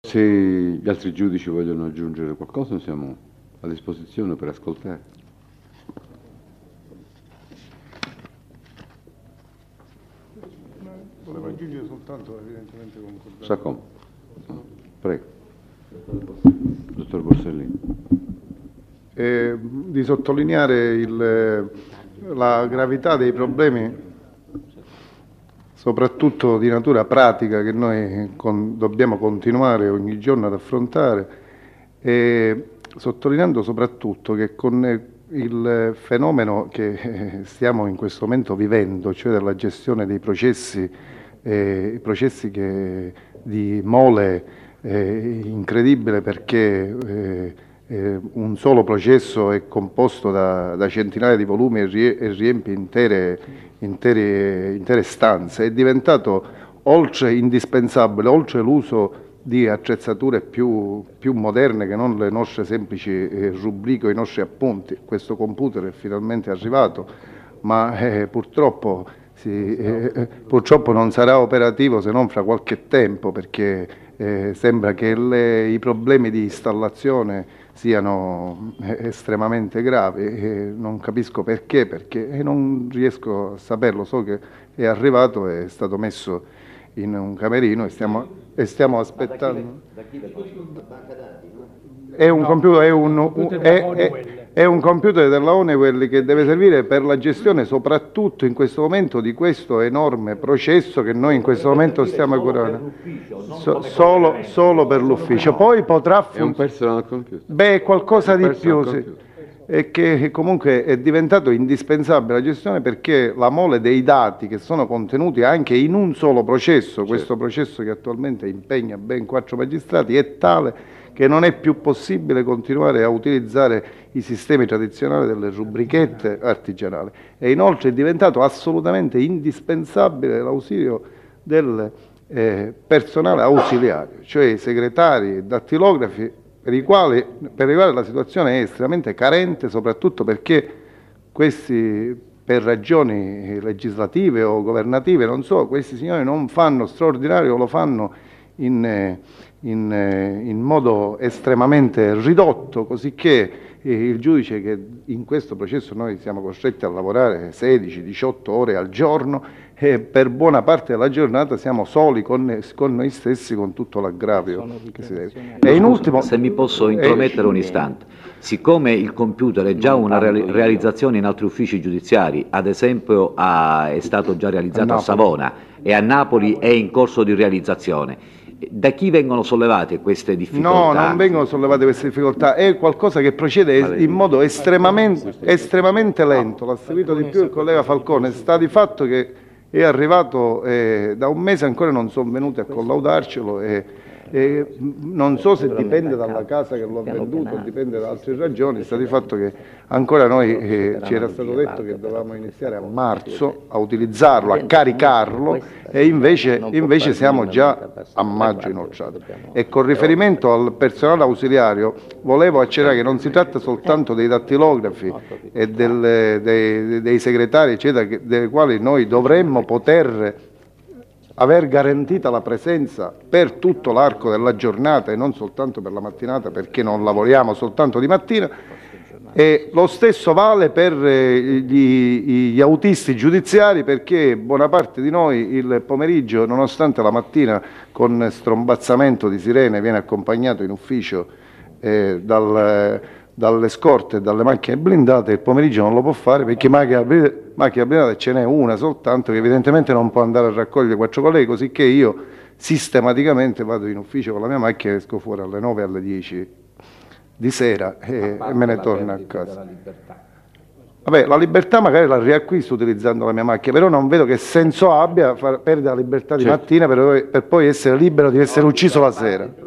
Se gli altri giudici vogliono aggiungere qualcosa, siamo a disposizione per ascoltare. Volevo aggiungere soltanto, evidentemente concordare. Sacco. Prego. Dottor Borsellino. Di sottolineare la gravità dei problemi, soprattutto di natura pratica, che noi dobbiamo continuare ogni giorno ad affrontare, e sottolineando soprattutto che con il fenomeno che stiamo in questo momento vivendo, cioè della gestione dei processi, i processi di mole incredibile, perché un solo processo è composto da centinaia di volumi e riempie intere stanze, è diventato oltre indispensabile, oltre l'uso di attrezzature più moderne che non le nostre semplici rubriche o i nostri appunti. Questo computer è finalmente arrivato, ma purtroppo non sarà operativo se non fra qualche tempo, perché sembra che i problemi di installazione siano estremamente gravi. Non capisco perché non riesco a saperlo. So che è arrivato, è stato messo in un camerino e stiamo aspettando. È un computer della Honeywell che deve servire per la gestione soprattutto in questo momento di questo enorme processo che noi in questo momento stiamo curando. Solo per l'ufficio. Poi potrà È un personal computer. Beh, qualcosa di più, sì. E che comunque è diventato indispensabile la gestione, perché la mole dei dati che sono contenuti anche in un solo processo, questo processo che attualmente impegna ben 4 magistrati, è tale che non è più possibile continuare a utilizzare i sistemi tradizionali delle rubrichette artigianali. E inoltre è diventato assolutamente indispensabile l'ausilio del personale ausiliario, cioè i segretari e dattilografi, per i quali la situazione è estremamente carente, soprattutto perché questi, per ragioni legislative o governative, non so, questi signori non fanno straordinario, lo fanno in modo estremamente ridotto, così che il giudice, che in questo processo noi siamo costretti a lavorare 16-18 ore al giorno, e per buona parte della giornata siamo soli con noi stessi, con tutto l'aggravio che si deve. E in ultimo, se mi posso intromettere un istante, siccome il computer è già una realizzazione in altri uffici giudiziari, ad esempio è stato già realizzato a Savona e a Napoli è in corso di realizzazione, da chi vengono sollevate queste difficoltà? No, non vengono sollevate queste difficoltà, è qualcosa che procede in modo estremamente lento. L'ha seguito di più il collega Falcone. Sta di fatto che è arrivato da un mese, ancora non sono venuti a collaudarcelo, e non so se dipende dalla casa che lo ha venduto o dipende da altre ragioni. Sta di fatto che ancora noi ci era stato detto che dovevamo iniziare a marzo a utilizzarlo, a caricarlo, e invece siamo già a maggio inoltrato. E con riferimento al personale ausiliario volevo accennare che non si tratta soltanto dei dattilografi e dei segretari, eccetera, dei quali noi dovremmo poter aver garantita la presenza per tutto l'arco della giornata e non soltanto per la mattinata, perché non lavoriamo soltanto di mattina. E lo stesso vale per gli autisti giudiziari, perché buona parte di noi il pomeriggio, nonostante la mattina con strombazzamento di sirene viene accompagnato in ufficio dalle scorte e dalle macchine blindate, il pomeriggio non lo può fare perché macchina blindata ce n'è una soltanto, che evidentemente non può andare a raccogliere 4 colleghi, così che io sistematicamente vado in ufficio con la mia macchina e esco fuori alle 9 alle 10 di sera e me ne torno a casa. Vabbè, la libertà magari la riacquisto utilizzando la mia macchina, però non vedo che senso abbia perdere la libertà di mattina per poi essere libero di essere ucciso la sera.